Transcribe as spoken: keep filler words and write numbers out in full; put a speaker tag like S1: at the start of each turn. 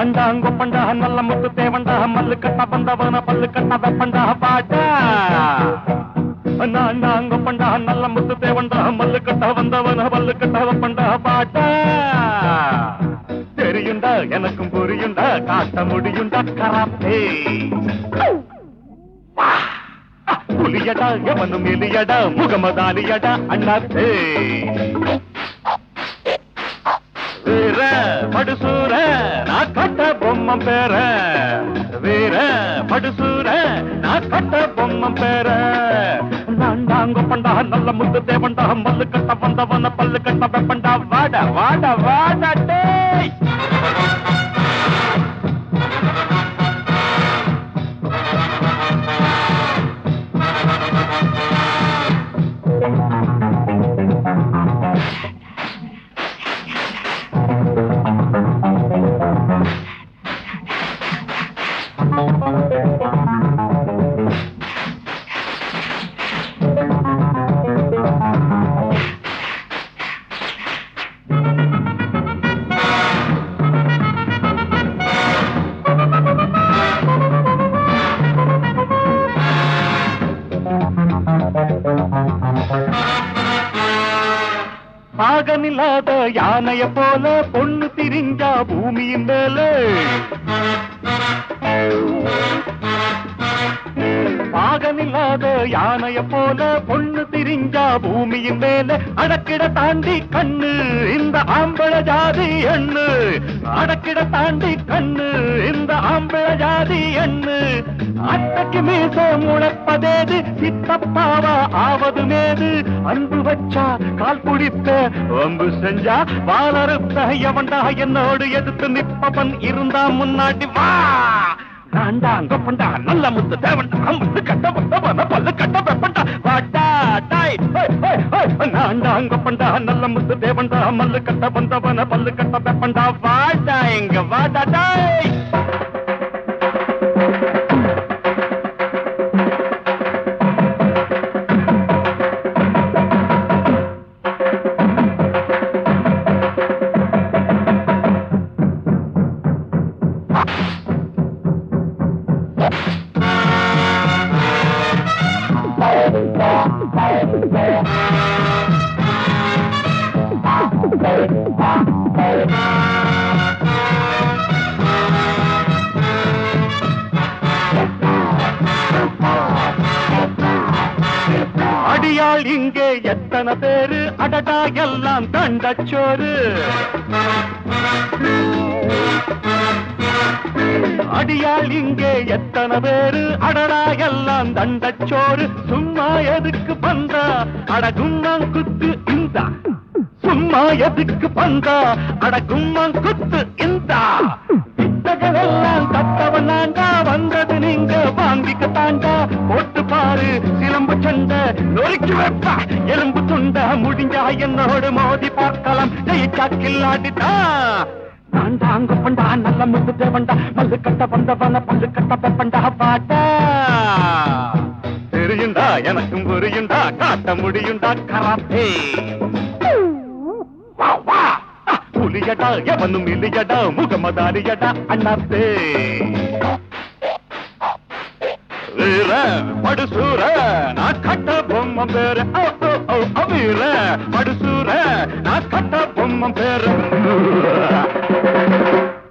S1: நான்டாங்க பண்டா நல்ல முத்து தேவண்டா மல்லு கட்ட வந்தவன பல்லு கட்ட வெப்பண்டா பாட்டா நான்டாங்க பண்டா நல்ல முத்து தேவண்டா மல்லு கட்ட வந்தவன பல்லு கட்ட வெப்பண்டா பாட்டா தெரியுண்டா எனக்கும் புரியுண்டா காட்ட முடியுண்டா கராத்தே புலியடா எவனும் எலியடா முகமதாலியடா அண்ணாத்தே வீர படுசூர நான் கட்ட பொம்மம் பேர வீர படுசூர நான் கட்ட பொம்மம் பேர நான்டாங்க பண்டா நல்ல முத்து தேவண்டா மல்லு கட்ட வந்தவன பல்லு கட்ட வெப்பண்டா வாட வாட வாடட்டே பாகனில்லாத யானைய போல பொண்ணு திரிஞ்சா பூமியின் மேல பாகனில்லாத யானைய போல பொண்ணு திரிஞ்சா பூமியின் மேல அடக்கிட தாண்டி கண்ணு இந்த ஆம்பள ஜாதி எண்ணு அடக்கிட தாண்டி கண்ணு இந்த ஆம்பள ஜாதி எண்ணு அட்டைக்கு மீச முளைப்பதேது சித்தப்பாவா ஆவது மேது அன்பு வச்சா கால் குடித்த அம்பு செஞ்சா வாழறுத்த எவன்டா என்னோடு எதிர்த்து நிப்பவன் இருந்தா முன்னாடி வா நான்டாங்க பண்டா நல்ல முத்து தேவண்டா முத்து கட்ட வந்தவன பல்லு கட்ட வெப்பண்டா வாட்டா டாய் நான்டாங்க பண்டா நல்ல முத்து தேவண்டா மல்லு கட்ட வந்தவன பல்லு கட்ட வெப்பண்டா வாட்டா எங்க வாட்டா டாய் அடியாள் இங்கே எத்தனை பேரு அடடா எல்லாம் தண்டச்சோறு அடியாள் இங்கே எத்தனை பேரு அடடா எல்லாம் தண்டச்சோறு சும்மா எதுக்கு பந்தா அடகும்மாங் குத்து இந்தா சும்மா எதுக்கு பந்தா அடகும்மாங் குத்து இந்தா வித்தகரெல்லாம் தத்தவன் நான்டா வந்தது நீங்க வாங்கிக்க தாண்டா போட்டு பாரு சிலம்பு சண்டை நொறுக்கி வைப்பா எலும்பு துண்டா முடிஞ்சா என்னோடு மோதி பார்க்கலாம் ஜெயிச்சா கில்லாடிட்டா நான்டாங்க பண்டா நல்ல முத்து தேவண்டா மல்லு கட்ட வந்தவன பல்லு கட்ட வெப்பண்டா பாட்டா தெரியுண்டா எனக்கும் புரியுண்டா காட்ட முடியுண்டா கராத்தே புலியடா எவனும் இல்லையடா முகமதாரியடா அண்ணாத்தே வீர படுசூர நான் கட்ட பொம்மம் பேரு வீர படுசூர நான் கட்ட பொம்மம் பேரு